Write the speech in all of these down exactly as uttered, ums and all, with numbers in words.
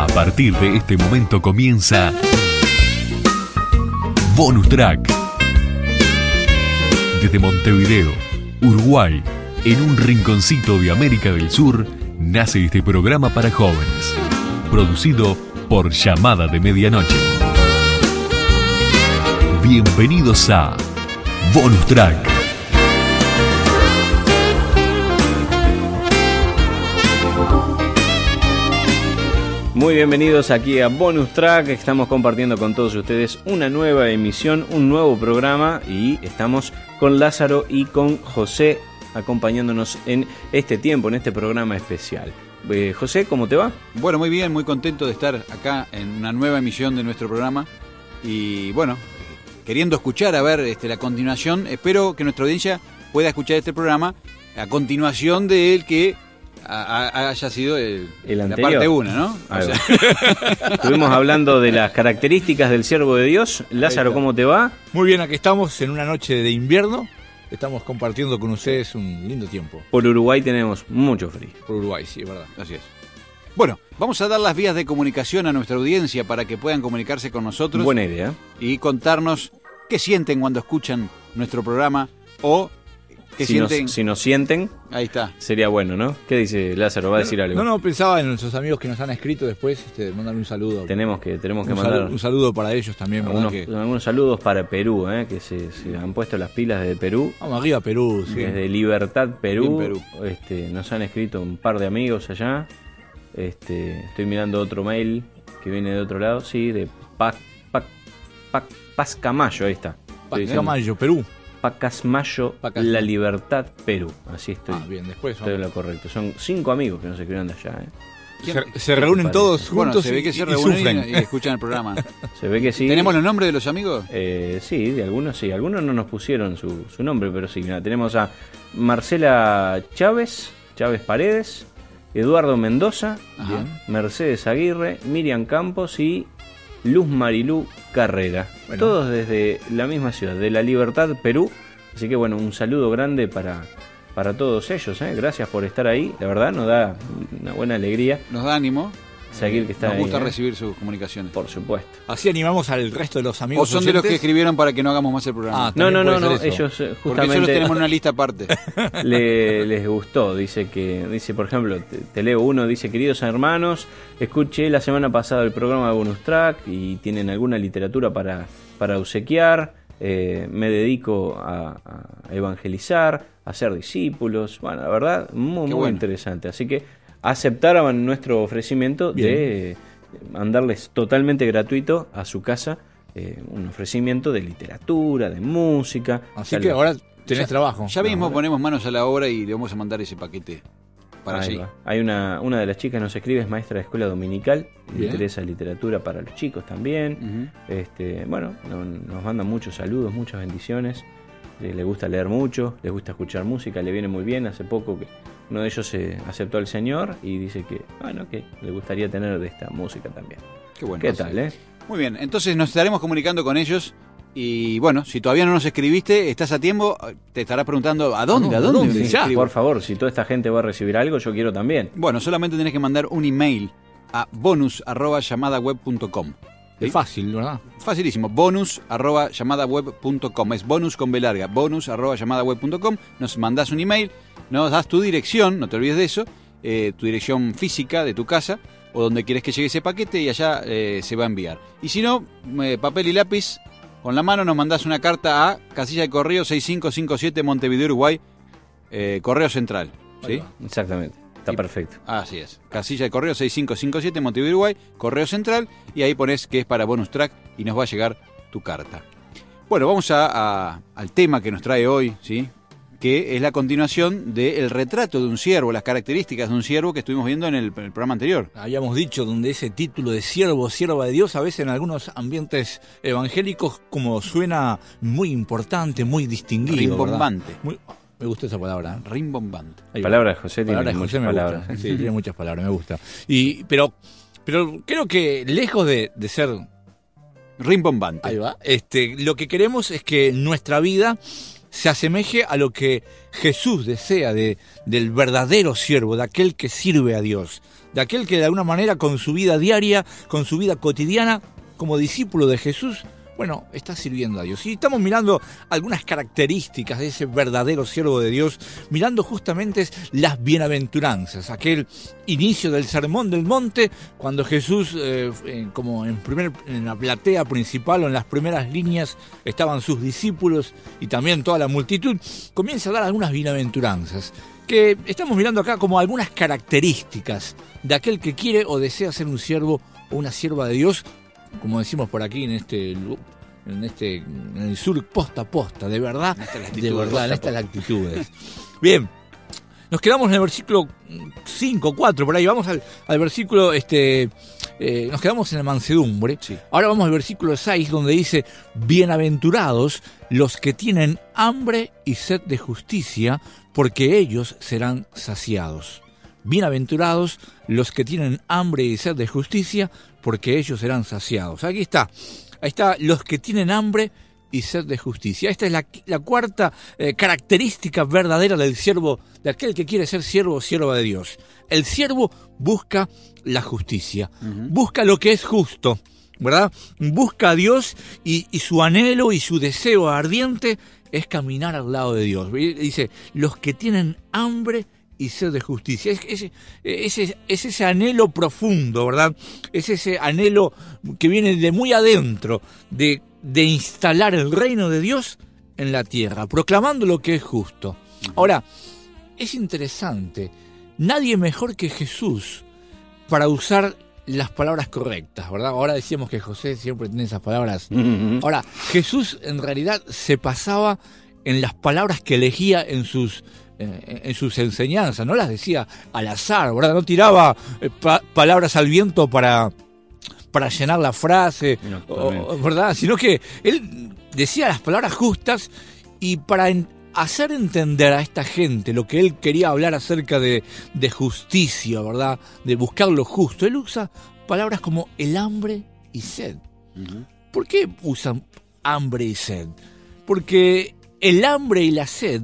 partir de este momento comienza Bonus Track. Desde Montevideo, Uruguay, en un rinconcito de América del Sur, nace este programa para jóvenes, producido por Llamada de Medianoche. Bienvenidos a Bonus Track. Muy bienvenidos aquí a Bonus Track. Estamos compartiendo con todos ustedes una nueva emisión, un nuevo programa, y estamos con Lázaro y con José acompañándonos en este tiempo, en este programa especial. Eh, José, ¿cómo te va? Bueno, muy bien, muy contento de estar acá en una nueva emisión de nuestro programa y bueno, queriendo escuchar a ver este, la continuación. Espero que nuestra audiencia pueda escuchar este programa a continuación de el que A, a, haya sido el, el la anterior. parte uno, ¿no? O sea. Estuvimos hablando de las características del siervo de Dios. Lázaro, ¿cómo te va? Muy bien, aquí estamos en una noche de invierno. Estamos compartiendo con ustedes un lindo tiempo. Por Uruguay tenemos mucho frío. Por Uruguay, sí, es verdad. Así es. Bueno, vamos a dar las vías de comunicación a nuestra audiencia para que puedan comunicarse con nosotros. Buena idea. Y contarnos qué sienten cuando escuchan nuestro programa o qué si sienten. Nos, si nos sienten, ahí está. Sería bueno, ¿no? ¿Qué dice Lázaro? ¿Va a decir algo? No, no, pensaba en nuestros amigos que nos han escrito después, este, mandarle un saludo. Tenemos que, tenemos que un mandar saludo, un saludo para ellos también. Algunos, que... algunos saludos para Perú, ¿eh? Que se, se han puesto las pilas desde Perú. Vamos arriba, Perú. Sí. Desde Libertad, Perú. Perú. Este, nos han escrito un par de amigos allá. Este, estoy mirando otro mail que viene de otro lado, sí, de Pac, Pac, Pac, Pascamayo, ahí está. Pascamayo, Perú. Pacasmayo, Pacasmayo. La Libertad, Perú. Así estoy. Ah, bien, después. Estoy en lo correcto. Son cinco amigos que nos escribieron de allá, ¿eh? Se, se reúnen todos juntos. Bueno, se ve que y, se y reúnen sufren. y, y escuchan el programa. Se ve que sí. ¿Tenemos los nombres de los amigos? Eh, sí, de algunos sí. Algunos no nos pusieron su, su nombre, pero sí. Mira, tenemos a Marcela Chávez, Chávez Paredes, Eduardo Mendoza, Ajá. Mercedes Aguirre, Miriam Campos y Luz Marilú Carrera. Bueno. Todos desde la misma ciudad, de La Libertad, Perú. Así que bueno, un saludo grande para, para todos ellos, ¿eh? Gracias por estar ahí. La verdad nos da una buena alegría. Nos da ánimo. Seguir que están Nos gusta ahí, ¿eh? recibir sus comunicaciones. Por supuesto. Así animamos al resto de los amigos. O son oyentes. de los que escribieron para que no hagamos más el programa. Ah, no, no, no, no. eso. Ellos eh, justamente. Porque nosotros tenemos una lista aparte. Le, les gustó, dice que, dice por ejemplo, te, te leo uno, dice: queridos hermanos, escuché la semana pasada el programa de Bonus Track y tienen alguna literatura para, para obsequiar, eh, me dedico a, a evangelizar, a ser discípulos, bueno, la verdad, muy, muy bueno. interesante, así que aceptaron nuestro ofrecimiento Bien. de mandarles totalmente gratuito a su casa eh, un ofrecimiento de literatura, de música. Así que ahora tenés ya, trabajo. Ya mismo ahora. ponemos manos a la obra y le vamos a mandar ese paquete para Ahí allí. va. Hay una, una de las chicas nos escribe, es maestra de escuela dominical, le Bien. interesa literatura para los chicos también. Uh-huh. este, bueno, no, nos manda muchos saludos, muchas bendiciones. Le, le gusta leer mucho, le gusta escuchar música, le viene muy bien. Hace poco que uno de ellos se aceptó al Señor y dice que, bueno, que le gustaría tener de esta música también. Qué bueno. ¿Qué tal, eh? Muy bien, entonces nos estaremos comunicando con ellos. Y bueno, si todavía no nos escribiste, estás a tiempo, te estarás preguntando ¿a dónde? ¿A dónde? Sí, ya, por favor, si toda esta gente va a recibir algo, yo quiero también. Bueno, solamente tenés que mandar un email a bonus arroba llamada web punto com. ¿Sí? Es fácil, ¿verdad? Facilísimo, bonus arroba llamada web punto com. Es bonus con B larga, bonus arroba llamada web punto com. Nos mandás un email, nos das tu dirección, no te olvides de eso, eh, tu dirección física de tu casa o donde quieres que llegue ese paquete y allá eh, se va a enviar. Y si no, eh, papel y lápiz. Con la mano nos mandás una carta a Casilla de Correo seis cinco cinco siete Montevideo, Uruguay, eh, Correo Central. ¿Sí? Exactamente, está y, perfecto. Así es. Casilla de Correo seis cinco cinco siete Montevideo, Uruguay, Correo Central, y ahí pones que es para Bonus Track y nos va a llegar tu carta. Bueno, vamos a, a, al tema que nos trae hoy, ¿sí? Que es la continuación del retrato de un siervo, las características de un siervo que estuvimos viendo en el, en el programa anterior. Habíamos dicho donde ese título de siervo, sierva de Dios, a veces en algunos ambientes evangélicos como suena muy importante, muy distinguido. Rimbombante. Muy, me gusta esa palabra. Rimbombante. La palabra de José tiene palabra de muchas José me palabras. Gusta. Sí, tiene muchas palabras, me gusta. Y, pero, pero creo que lejos de, de ser rimbombante, ahí va, este, lo que queremos es que nuestra vida se asemeje a lo que Jesús desea de, del verdadero siervo, de aquel que sirve a Dios, de aquel que de alguna manera con su vida diaria, con su vida cotidiana, como discípulo de Jesús, bueno, está sirviendo a Dios. Y estamos mirando algunas características de ese verdadero siervo de Dios, mirando justamente las bienaventuranzas, aquel inicio del Sermón del Monte, cuando Jesús, eh, en, como en, primer, en la platea principal o en las primeras líneas estaban sus discípulos y también toda la multitud, comienza a dar algunas bienaventuranzas, que estamos mirando acá como algunas características de aquel que quiere o desea ser un siervo o una sierva de Dios, como decimos por aquí en este en este en el sur posta a posta, de verdad, de verdad, en estas latitudes. Bien, nos quedamos en el versículo cinco, cuatro, por ahí, vamos al, al versículo, este eh, nos quedamos en la mansedumbre, sí. Ahora vamos al versículo seis, donde dice, bienaventurados los que tienen hambre y sed de justicia, porque ellos serán saciados. Bienaventurados los que tienen hambre y sed de justicia, porque ellos serán saciados. Aquí está, ahí está, los que tienen hambre y sed de justicia. Esta es la, la cuarta eh, característica verdadera del siervo, de aquel que quiere ser siervo o sierva de Dios. El siervo busca la justicia, uh-huh. busca lo que es justo, ¿verdad? Busca a Dios y, y su anhelo y su deseo ardiente es caminar al lado de Dios. Dice, los que tienen hambre y sed de justicia. Es, es, es, es ese anhelo profundo, ¿verdad? Es ese anhelo que viene de muy adentro, de, de instalar el reino de Dios en la tierra, proclamando lo que es justo. Ahora, es interesante, nadie mejor que Jesús para usar las palabras correctas, ¿verdad? Ahora decíamos que José siempre tiene esas palabras. Uh-huh. Ahora, Jesús en realidad se pasaba en las palabras que elegía en sus en sus enseñanzas, no las decía al azar, ¿verdad? No tiraba eh, pa- palabras al viento para, para llenar la frase, no, o, ¿verdad? Sino que él decía las palabras justas y para en, hacer entender a esta gente lo que él quería hablar acerca de, de justicia, ¿verdad? De buscar lo justo. Él usa palabras como el hambre y sed. Uh-huh. ¿Por qué usan hambre y sed? Porque el hambre y la sed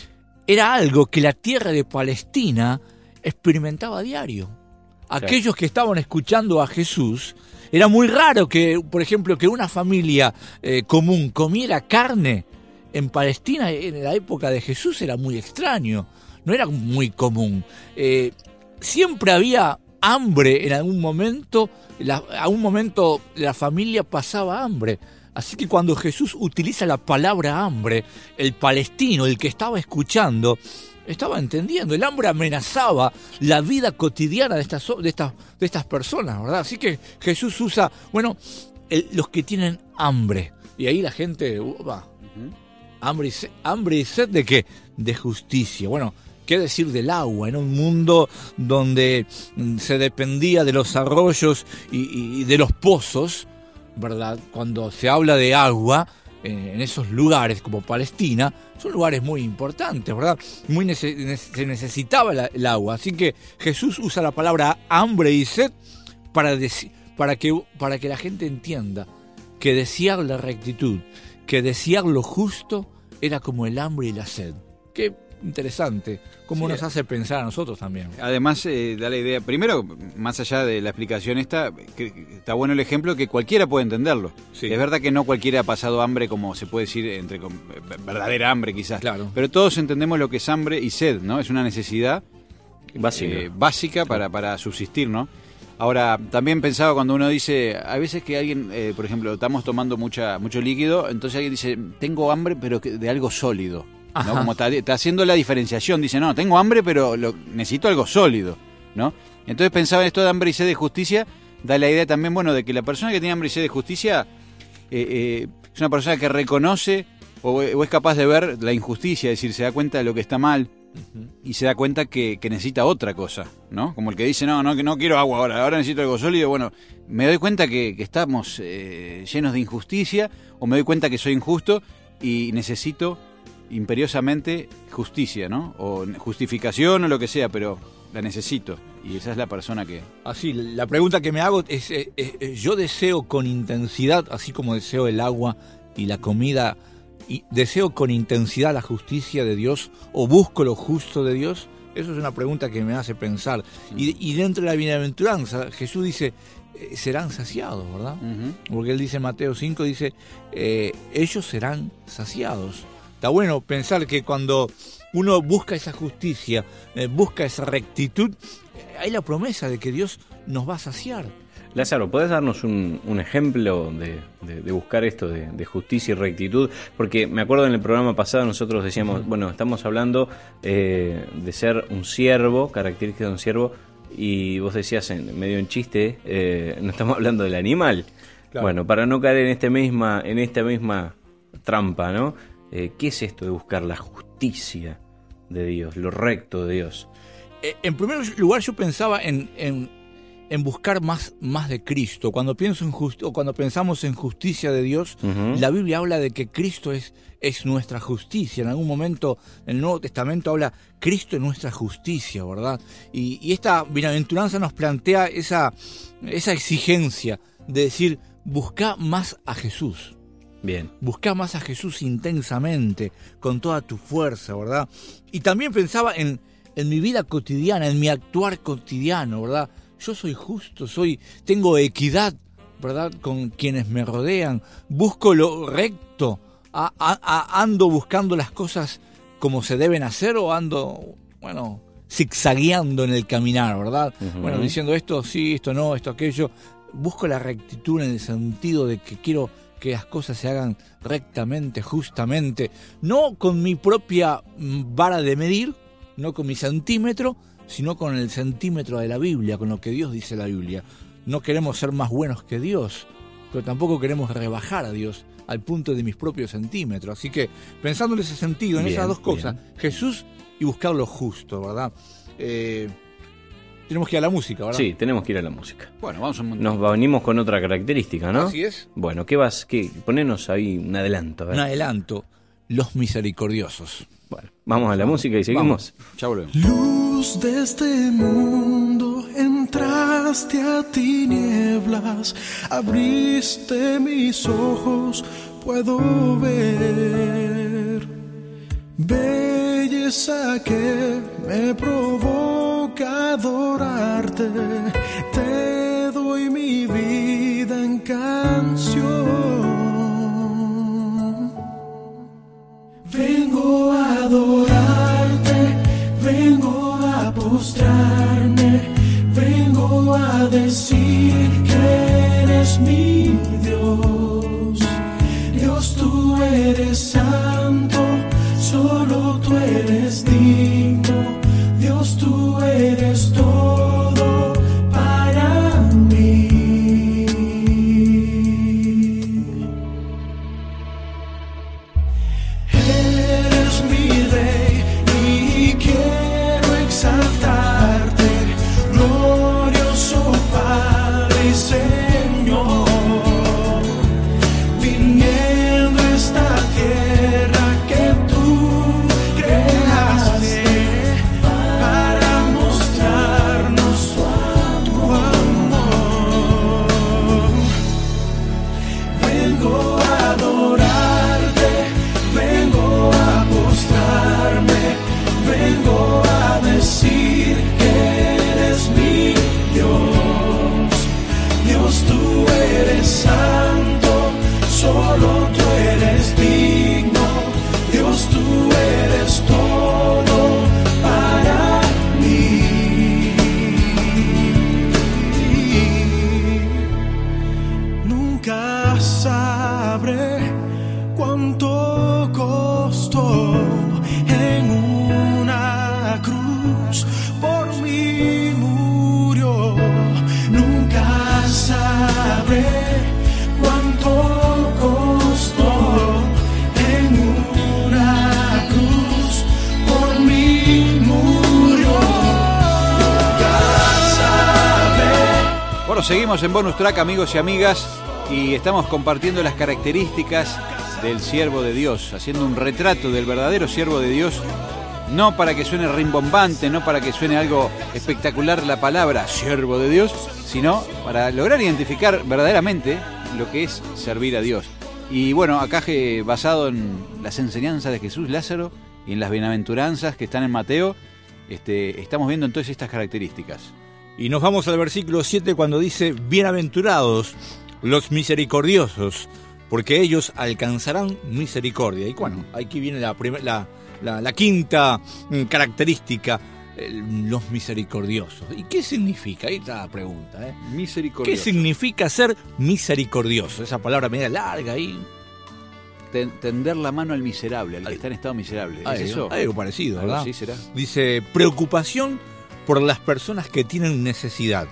era algo que la tierra de Palestina experimentaba a diario. Aquellos que estaban escuchando a Jesús, era muy raro que, por ejemplo, que una familia eh, común comiera carne. En Palestina, en la época de Jesús, era muy extraño, no era muy común. Eh, siempre había hambre en algún momento, la, a un momento la familia pasaba hambre. Así que cuando Jesús utiliza la palabra hambre, el palestino, el que estaba escuchando, estaba entendiendo. El hambre amenazaba la vida cotidiana de estas, de estas, de estas personas, ¿verdad? Así que Jesús usa, bueno, el, los que tienen hambre. Y ahí la gente uh, va. Uh-huh. Hambre y sed, hambre y sed ¿de qué? De justicia. Bueno, ¿qué decir del agua? En un mundo donde se dependía de los arroyos y, y de los pozos, ¿verdad? Cuando se habla de agua, eh, en esos lugares como Palestina, son lugares muy importantes, ¿verdad? Muy nece- se necesitaba la, el agua. Así que Jesús usa la palabra hambre y sed para, deci- para, que, para que la gente entienda que desear la rectitud, que desear lo justo, era como el hambre y la sed. Qué interesante, cómo sí, nos hace pensar a nosotros también. Además, eh, da la idea, primero, más allá de la explicación esta, que, que está bueno el ejemplo que cualquiera puede entenderlo. Sí. Es verdad que no cualquiera ha pasado hambre, como se puede decir, entre con, verdadera hambre quizás. Claro. Pero todos entendemos lo que es hambre y sed, ¿no? Es una necesidad básica, eh, básica para, para subsistir, ¿no? Ahora, también pensaba cuando uno dice, hay veces que alguien, eh, por ejemplo, estamos tomando mucha mucho líquido, entonces alguien dice, tengo hambre, pero de algo sólido. ¿No? Como está, está haciendo la diferenciación, dice, no, tengo hambre, pero lo, necesito algo sólido, ¿no? Entonces pensaba en esto de hambre y sed de justicia, da la idea también, bueno, de que la persona que tiene hambre y sed de justicia eh, eh, es una persona que reconoce o, o es capaz de ver la injusticia, es decir, se da cuenta de lo que está mal uh-huh. y se da cuenta que, que necesita otra cosa, ¿no? Como el que dice, no, no, que no quiero agua ahora, ahora necesito algo sólido, bueno, me doy cuenta que, que estamos eh, llenos de injusticia, o me doy cuenta que soy injusto y necesito imperiosamente justicia, ¿no? O justificación o lo que sea, pero la necesito. Y esa es la persona que... Así, la pregunta que me hago es, es, es, yo deseo con intensidad, así como deseo el agua y la comida, y deseo con intensidad la justicia de Dios o busco lo justo de Dios? Eso es una pregunta que me hace pensar. Y, y dentro de la bienaventuranza, Jesús dice, eh, serán saciados, ¿verdad? Uh-huh. Porque él dice en Mateo cinco, dice, eh, ellos serán saciados. Está bueno pensar que cuando uno busca esa justicia, eh, busca esa rectitud, eh, hay la promesa de que Dios nos va a saciar. Lázaro, ¿podés darnos un, un ejemplo de, de, de buscar esto de, de justicia y rectitud? Porque me acuerdo en el programa pasado nosotros decíamos, uh-huh. bueno, estamos hablando eh, de ser un siervo, características de un siervo, y vos decías en medio en chiste, eh, no estamos hablando del animal. Claro. Bueno, para no caer en este misma, en esta misma trampa, ¿no? Eh, ¿Qué es esto de buscar la justicia de Dios, lo recto de Dios? Eh, en primer lugar yo pensaba en... en en buscar más, más de Cristo. Cuando pienso en just, o cuando pensamos en justicia de Dios, uh-huh. la Biblia habla de que Cristo es, es nuestra justicia. En algún momento el Nuevo Testamento habla Cristo es nuestra justicia, ¿verdad? Y, y esta bienaventuranza nos plantea esa, esa exigencia de decir, busca más a Jesús. Bien. Busca más a Jesús intensamente, con toda tu fuerza, ¿verdad? Y también pensaba en, en mi vida cotidiana, en mi actuar cotidiano, ¿verdad? Yo soy justo, soy, tengo equidad, ¿verdad?, con quienes me rodean, busco lo recto, a, a, a, ando buscando las cosas como se deben hacer o ando, bueno, zigzagueando en el caminar, ¿verdad? Uh-huh. Bueno, diciendo esto sí, esto no, esto aquello. Busco la rectitud en el sentido de que quiero que las cosas se hagan rectamente, justamente, no con mi propia vara de medir, no con mi centímetro, sino con el centímetro de la Biblia, con lo que Dios dice la Biblia. No queremos ser más buenos que Dios, pero tampoco queremos rebajar a Dios al punto de mis propios centímetros. Así que, pensando en ese sentido, en bien, esas dos cosas, bien. Jesús y buscar lo justo, ¿verdad? Eh, tenemos que ir a la música, ¿verdad? Sí, tenemos que ir a la música. Bueno, vamos a... Nos venimos con otra característica, ¿no? Así es. Bueno, ¿qué vas? Qué? Ponenos ahí un adelanto. A ver. Un adelanto. Los misericordiosos. Bueno, vamos a la música y seguimos. Chau, volvemos. Luz de este mundo, entraste a tinieblas, abriste mis ojos, puedo ver belleza que me provoca adorarte. Te doy mi vida en canción. Vengo a adorarte, vengo a postrarme, vengo a decir que eres mi Dios. Dios, tú eres santo, solo tú eres digno. Dios, tú eres todo para mí. Eres mi rey y quiero exaltarte, glorioso Padre y Señor, viniendo a esta tierra que tú creaste para mostrarnos tu amor. Vengo a adorarte, vengo a postrarme, vengo a decir que eres mi Dios. Dios, tú eres santo, solo tú eres digno. Dios, tú eres todo para mí. Nunca sabré cuánto costó en una cruz por mí murió. Nunca sabré cuánto costó en una cruz por mí murió. Nunca sabré. Bueno, seguimos en Bonus Track, amigos y amigas, y estamos compartiendo las características del siervo de Dios, haciendo un retrato del verdadero siervo de Dios, no para que suene rimbombante, no para que suene algo espectacular la palabra siervo de Dios, sino para lograr identificar verdaderamente lo que es servir a Dios. Y bueno, acá eh, basado en las enseñanzas de Jesús, Lázaro, y en las bienaventuranzas que están en Mateo, este, estamos viendo entonces estas características. Y nos vamos al versículo siete cuando dice, bienaventurados los misericordiosos, porque ellos alcanzarán misericordia. Y bueno, aquí viene la, primer, la, la, la quinta característica, el, los misericordiosos. ¿Y qué significa? Ahí está la pregunta. ¿eh? Misericordioso. ¿Qué significa ser misericordioso? Esa palabra media larga ahí. Ten, tender la mano al miserable, al que está en estado miserable. ¿Es Hay, eso? Hay algo parecido, ¿Algo ¿verdad? así será? Dice, preocupación por las personas que tienen necesidad.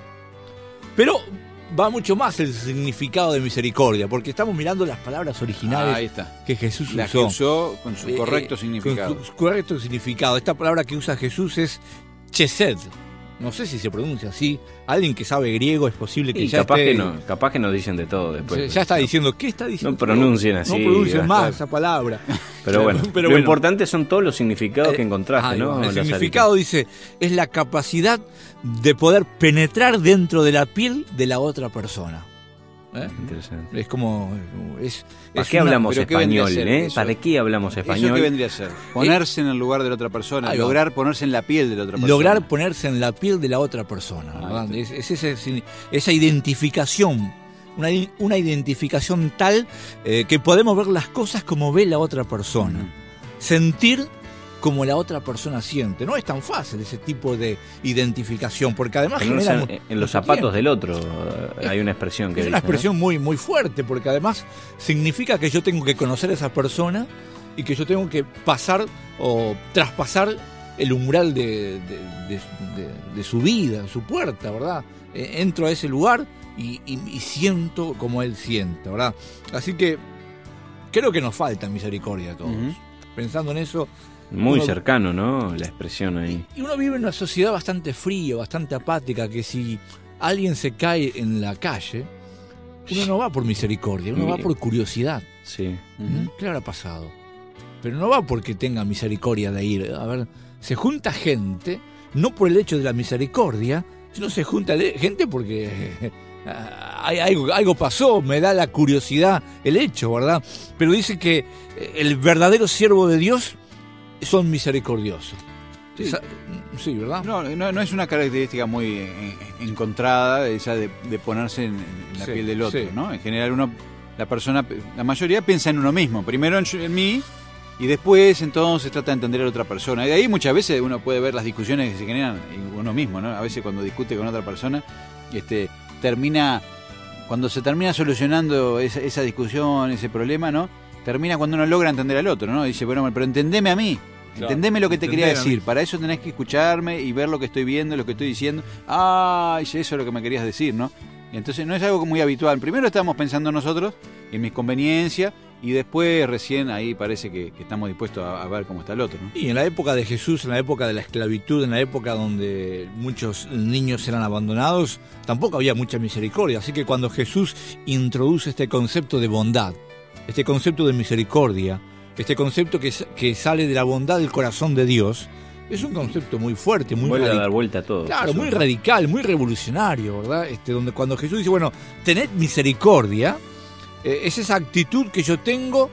Pero va mucho más el significado de misericordia, porque estamos mirando las palabras originales Ah, ahí está. que Jesús La que usó. usó con su Eh, correcto eh, significado. Con su correcto significado. Esta palabra que usa Jesús es chesed. No sé si se pronuncia así. Alguien que sabe griego es posible que Y ya capaz esté... que no, capaz que nos dicen de todo después. ya está diciendo, ¿qué está diciendo? No pronuncien así, No pronuncien va a más estar. esa palabra. Pero bueno, Pero lo bueno. importante son todos los significados que Eh, encontraste, ahí ¿no? va. El Lazarito? significado, dice, es la capacidad de poder penetrar dentro de la piel de la otra persona. ¿Eh? Interesante. Es como... Es, ¿Para es qué una- hablamos pero ¿qué vendría español, a ser eh? eso? ¿Para qué hablamos ¿Eso español? qué vendría a ser? Ponerse en el lugar de la otra persona, Ahí va. lograr ponerse en la piel de la otra persona. Lograr ponerse en la piel de la otra persona. Ah, ¿verdad? está. Es, es ese- esa identificación, una, una identificación tal eh, que podemos ver las cosas como ve la otra persona. Ujú. Sentir como la otra persona siente. No es tan fácil ese tipo de identificación, porque además Ponerse genera en, mu- en los mucho zapatos tiempo. del otro eh, hay una expresión que Es dice, una ¿no? expresión muy, muy fuerte, porque además significa que yo tengo que conocer a esa persona y que yo tengo que pasar o traspasar el umbral de, de, de- de- de su vida, su puerta, ¿verdad? Eh, entro a ese lugar y, y- y siento como él siente, ¿verdad? Así que creo que nos falta misericordia a todos. Ujú. Pensando en eso, Muy uno- cercano, ¿no? La expresión ahí. y uno vive en una sociedad bastante fría, bastante apática, que si alguien se cae en la calle, uno no va por misericordia, uno va por curiosidad. Sí. ¿Mm? ¿Qué le habrá pasado? Pero no va porque tenga misericordia de ir. A ver, se junta gente, no por el hecho de la misericordia, sino se junta le- gente porque eh, hay, algo, algo pasó, me da la curiosidad el hecho, ¿verdad? Pero dice que eh, el verdadero siervo de Dios son misericordiosos. Sí. Esa- sí, ¿verdad? No, no, no es una característica muy eh, encontrada esa de, de ponerse en, en la Sí, piel del otro, sí. ¿no? En general uno, la persona, la mayoría piensa en uno mismo, primero en, en mí y después entonces trata de entender a la otra persona. Y de ahí muchas veces uno puede ver las discusiones que se generan en uno mismo, ¿no? A veces cuando discute con otra persona, este, termina, cuando se termina solucionando esa, esa discusión, ese problema, ¿no? Termina cuando uno logra entender al otro, ¿no? Dice, bueno, pero entendeme a mí. Claro, Entendeme lo que te quería entendeme a mí. decir. Para eso tenés que escucharme y ver lo que estoy viendo, lo que estoy diciendo. Ah, eso es lo que me querías decir, ¿no? Y entonces no es algo muy habitual. Primero estamos pensando nosotros en mis conveniencias y después recién ahí parece que, que estamos dispuestos a, a ver cómo está el otro, ¿no? Y en la época de Jesús, en la época de la esclavitud, en la época donde muchos niños eran abandonados, tampoco había mucha misericordia. Así que cuando Jesús introduce este concepto de bondad, este concepto de misericordia, este concepto que, que sale de la bondad del corazón de Dios, es un concepto muy fuerte, muy Vuelve a radical. dar vuelta a todo. Claro, Jesús, muy ¿no? radical, muy revolucionario, ¿verdad? Este, donde cuando Jesús dice, bueno, tened misericordia, eh, es esa actitud que yo tengo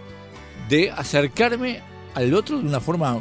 de acercarme al otro de una forma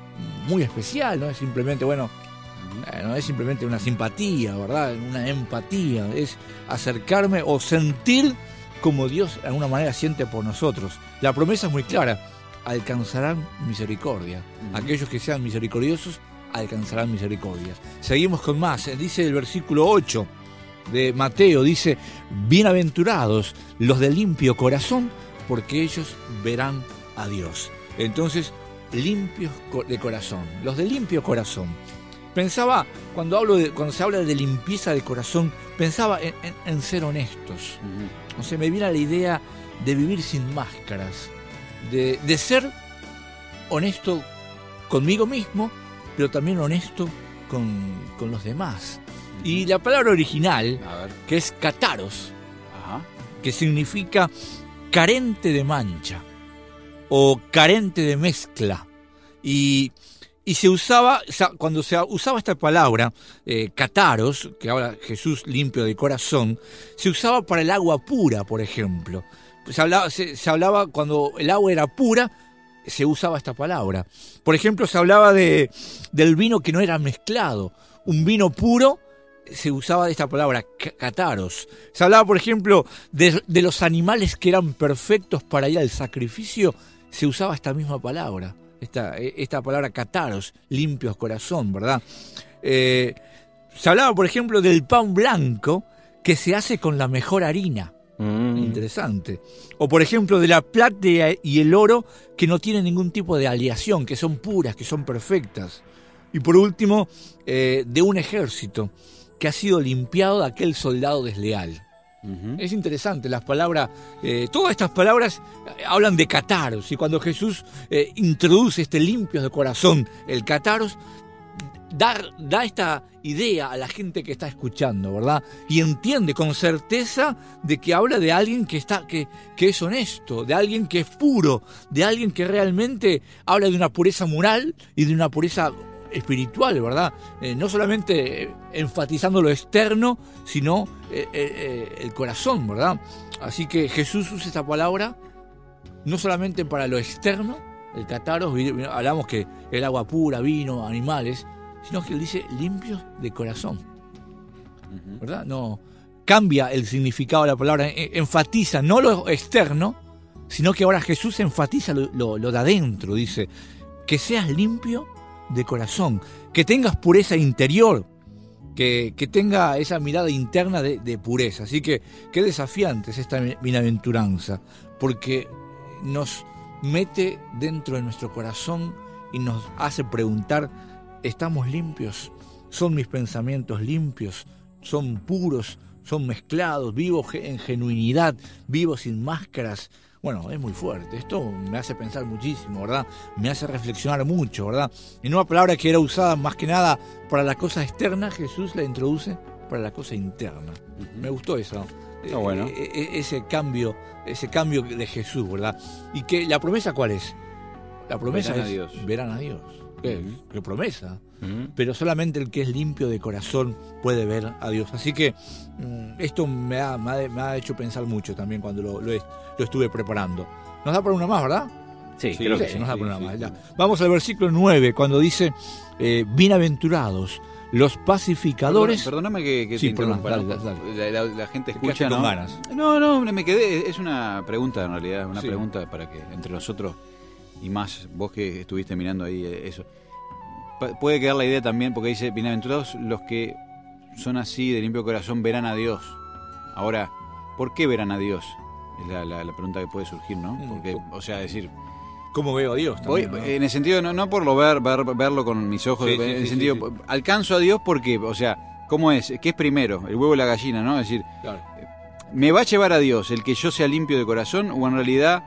muy especial, no es simplemente, bueno, eh, no es simplemente una simpatía, ¿verdad? Una empatía, es acercarme o sentir como Dios de alguna manera siente por nosotros. La promesa es muy clara, alcanzarán misericordia. Ujú. Aquellos que sean misericordiosos alcanzarán misericordia. Seguimos con más, eh, dice el versículo ocho de Mateo, dice, bienaventurados los de limpio corazón, porque ellos verán a Dios. Entonces, limpios co- de corazón, los de limpio corazón. Pensaba, cuando hablo de, cuando se habla de limpieza de corazón, pensaba en, en- en ser honestos. O sea, me viene a la idea de vivir sin máscaras, de, de ser honesto conmigo mismo, pero también honesto con, con los demás. Y la palabra original, A ver. que es kataros, Ajá. que significa carente de mancha o carente de mezcla. Y, y se usaba, o sea, cuando se usaba esta palabra, eh, kataros, que habla Jesús limpio de corazón, se usaba para el agua pura, por ejemplo. se hablaba, se, se hablaba cuando el agua era pura, se usaba esta palabra. Por ejemplo, se hablaba de, del vino que no era mezclado. Un vino puro, se usaba esta palabra, cataros. Se hablaba, por ejemplo, de, de los animales que eran perfectos para ir al sacrificio, se usaba esta misma palabra, esta, esta palabra cataros, limpios corazón, ¿verdad? Eh, se hablaba, por ejemplo, del pan blanco que se hace con la mejor harina. Mm. Interesante. O por ejemplo de la plata y el oro que no tienen ningún tipo de aleación, que son puras, que son perfectas. Y por último, eh, de un ejército que ha sido limpiado de aquel soldado desleal. Uh-huh. Es interesante, las palabras, eh, todas estas palabras hablan de cataros, y cuando Jesús eh, introduce este limpios de corazón, el cataros, da, da esta idea a la gente que está escuchando, ¿verdad? Y entiende con certeza de que habla de alguien que está que, que es honesto, de alguien que es puro, de alguien que realmente habla de una pureza moral y de una pureza espiritual, ¿verdad? Eh, no solamente eh, enfatizando lo externo, sino eh, eh, el corazón, ¿verdad? Así que Jesús usa esta palabra no solamente para lo externo, el cataros, hablamos que el agua pura, vino, animales, sino que él dice limpios de corazón, ¿verdad? No cambia el significado de la palabra, enfatiza no lo externo, sino que ahora Jesús enfatiza lo, lo, lo de adentro, dice que seas limpio de corazón, que tengas pureza interior, que, que tenga esa mirada interna de, de pureza. Así que qué desafiante es esta bienaventuranza, porque nos mete dentro de nuestro corazón y nos hace preguntar: ¿estamos limpios? ¿Son mis pensamientos limpios? ¿Son puros? ¿Son mezclados? ¿Vivos en genuinidad? ¿Vivos sin máscaras? Bueno, es muy fuerte. Esto me hace pensar muchísimo, ¿verdad? Me hace reflexionar mucho, ¿verdad? En una palabra que era usada más que nada para la cosa externa, Jesús la introduce para la cosa interna. Uh-huh. Me gustó eso. Ah, bueno. E- ese cambio, ese cambio de Jesús, ¿verdad? Y que la promesa, ¿cuál es? La promesa verán es a Dios. Verán a Dios. ¿Qué, Uh-huh. qué promesa? Uh-huh. Pero solamente el que es limpio de corazón puede ver a Dios. Así que mmm, esto me ha, me, ha, me ha hecho pensar mucho también cuando lo, lo, lo estuve preparando. ¿Nos da para una más, verdad? Sí, Sí, creo Sí, que sí. nos da sí, para una sí, más. sí. Ya. Vamos al versículo nueve, cuando dice: eh, bienaventurados los pacificadores. Perdona- Perdóname que, que Sí, te interrumpa. perdón, ¿no? dale, La, la- la gente Te escucha, quedaste con ¿no? ganas. No, no, me quedé. Es una pregunta en realidad, una Sí. pregunta para que entre nosotros y más vos que estuviste mirando ahí eh, eso. Pa- puede quedar la idea también, porque dice: bienaventurados los que son así de limpio corazón, verán a Dios. Ahora, ¿por qué verán a Dios? Es la, la- la pregunta que puede surgir, ¿no? Mm, Porque, ¿cómo? o sea, decir, ¿Cómo veo a Dios? voy, También, ¿no? en el sentido, no, no por lo ver, ver verlo con mis ojos, Sí, en sí, el sí, sentido, sí, sí. alcanzo a Dios porque, o sea, ¿cómo es? ¿Qué es primero? El huevo o la gallina, ¿no? Es decir, Claro. ¿me va a llevar a Dios el que yo sea limpio de corazón o en realidad,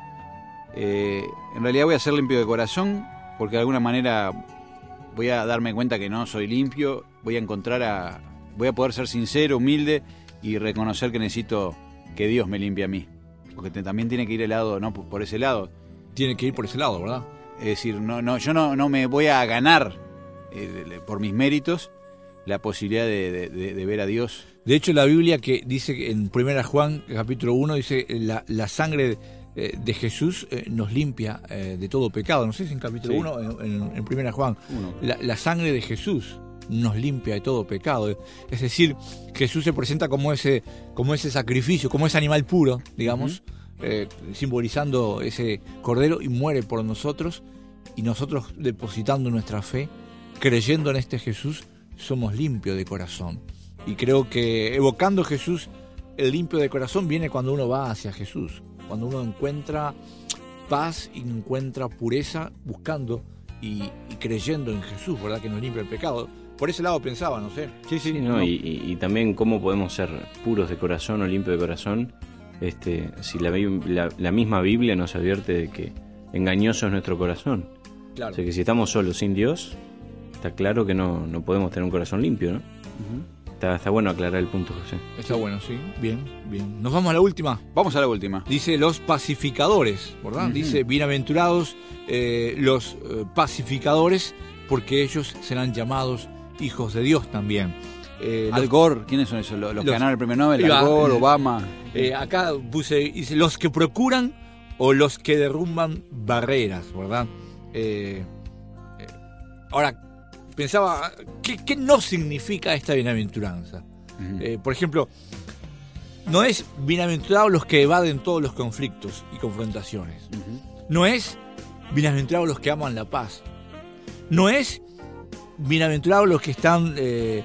eh, en realidad voy a ser limpio de corazón porque de alguna manera voy a darme cuenta que no soy limpio, voy a encontrar a, voy a poder ser sincero, humilde y reconocer que necesito que Dios me limpie a mí, porque te- también tiene que ir el lado, no por por ese lado, Tiene que ir por ese lado, ¿verdad? es decir, no, no, yo no, no me voy a ganar eh, le- por mis méritos la posibilidad de, de- de- de ver a Dios. De hecho, la Biblia que dice que en primera Juan, capítulo uno, dice la, la sangre eh, de Jesús eh, nos limpia eh, de todo pecado. No sé si en capítulo Sí. uno, en, en, en primera Juan, Uno. la, la sangre de Jesús nos limpia de todo pecado. Es decir, Jesús se presenta como ese, como ese sacrificio, como ese animal puro, digamos, eh, simbolizando ese cordero, y muere por nosotros, y nosotros depositando nuestra fe, creyendo en este Jesús, somos limpios de corazón. Y creo que evocando Jesús, el limpio de corazón viene cuando uno va hacia Jesús, cuando uno encuentra paz y encuentra pureza buscando y, y creyendo en Jesús, ¿verdad? Que nos limpia el pecado. Por ese lado pensaba, no sé. Sí, sí, no, y, y- y también cómo podemos ser puros de corazón o limpios de corazón, este, si la, Bib- la, la misma Biblia nos advierte de que engañoso es nuestro corazón. Claro. O sea que si estamos solos sin Dios, está claro que no, no podemos tener un corazón limpio, ¿no? Está, está bueno aclarar el punto, José. Está bueno, sí. Bien, bien. Nos vamos a la última. Vamos a la última. Dice los pacificadores, ¿verdad? Ujú. Dice, bienaventurados eh, los eh, pacificadores, porque ellos serán llamados hijos de Dios también. Eh, Al los- Gore, ¿quiénes son esos? Los, los que los- ganaron el premio Nobel, Iba- Al Gore, Obama. Eh, acá puse, dice, los que procuran o los que derrumban barreras, ¿verdad? Eh, eh, ahora, pensaba, ¿qué, qué no significa esta bienaventuranza? Ujú. Eh, por ejemplo, no es bienaventurados los que evaden todos los conflictos y confrontaciones. Ujú. No es bienaventurados los que aman la paz. No es bienaventurados los que están eh,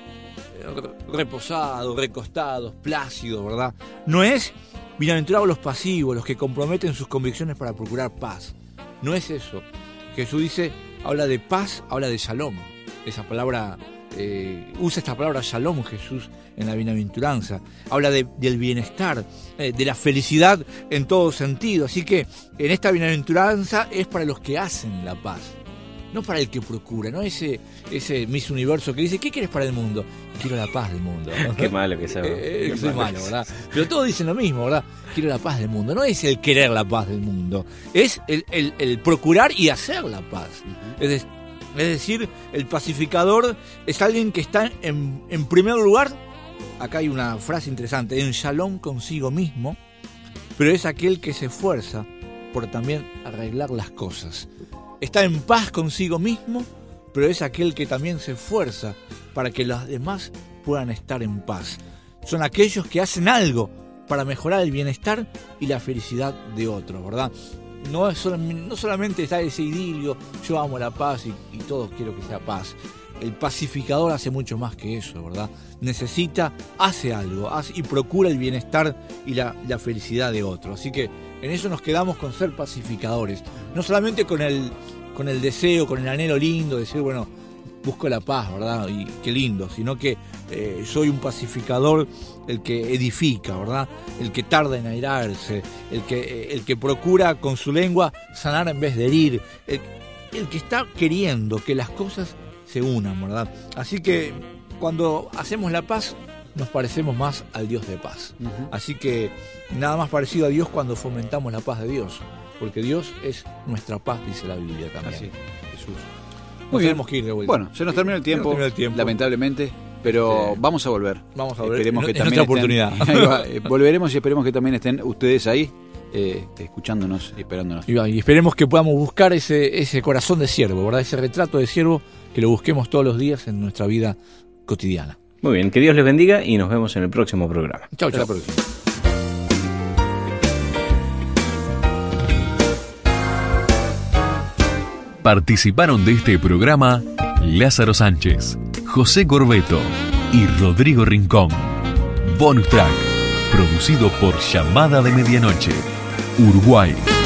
reposados, recostados, plácidos, ¿verdad? No es bienaventurados los pasivos, los que comprometen sus convicciones para procurar paz. No es eso. Jesús dice, habla de paz, habla de shalom. Esa palabra, eh, usa esta palabra shalom Jesús en la bienaventuranza. Habla de- del bienestar, eh, de la felicidad en todo sentido. Así que en esta bienaventuranza es para los que hacen la paz. No para el que procura, no ese, ese Miss Universo que dice, ¿qué quieres para el mundo? Quiero la paz del mundo. Qué malo que sea. Eh, eh, Qué soy malo, ¿verdad? Pero todos dicen lo mismo, ¿verdad? Quiero la paz del mundo. No es el querer la paz del mundo, es el, el- el procurar y hacer la paz. Es, de- es decir, el pacificador es alguien que está en, en primer lugar, acá hay una frase interesante, en shalom consigo mismo, pero es aquel que se esfuerza por también arreglar las cosas. Está en paz consigo mismo, pero es aquel que también se esfuerza para que los demás puedan estar en paz. Son aquellos que hacen algo para mejorar el bienestar y la felicidad de otros, ¿verdad? No, es solam- no solamente está ese idilio, yo amo la paz y, y todos quiero que sea paz. El pacificador hace mucho más que eso, ¿verdad? Necesita, hace algo hace, y procura el bienestar y la, la felicidad de otros. Así que en eso nos quedamos con ser pacificadores. No solamente con el, con el deseo, con el anhelo lindo de decir, bueno, busco la paz, ¿verdad? Y qué lindo, sino que eh, soy un pacificador, el que edifica, ¿verdad? El que tarda en airarse, el que, eh, el que procura con su lengua sanar en vez de herir, el, el que está queriendo que las cosas se unan, ¿verdad? Así que cuando hacemos la paz, nos parecemos más al Dios de paz. Ujú. Así que nada más parecido a Dios cuando fomentamos la paz de Dios, porque Dios es nuestra paz, dice la Biblia también. Así, Jesús. Nos Muy bien. tenemos que ir de vuelta. Bueno, se nos terminó el Se nos tiempo, terminó el tiempo. lamentablemente, pero Sí. vamos a volver. Vamos a ver. Esperemos en, que en también otra estén- oportunidad. Ahí va, eh, volveremos y esperemos que también estén ustedes ahí, eh, escuchándonos y esperándonos. Y, va, y esperemos que podamos buscar ese, ese corazón de siervo, ¿verdad? Ese retrato de siervo, que lo busquemos todos los días en nuestra vida cotidiana. Muy bien, que Dios les bendiga y nos vemos en el próximo programa. Chau, Hasta la chau. próxima. Participaron de este programa Lázaro Sánchez, José Corbeto y Rodrigo Rincón. Bonus Track, producido por Llamada de Medianoche, Uruguay.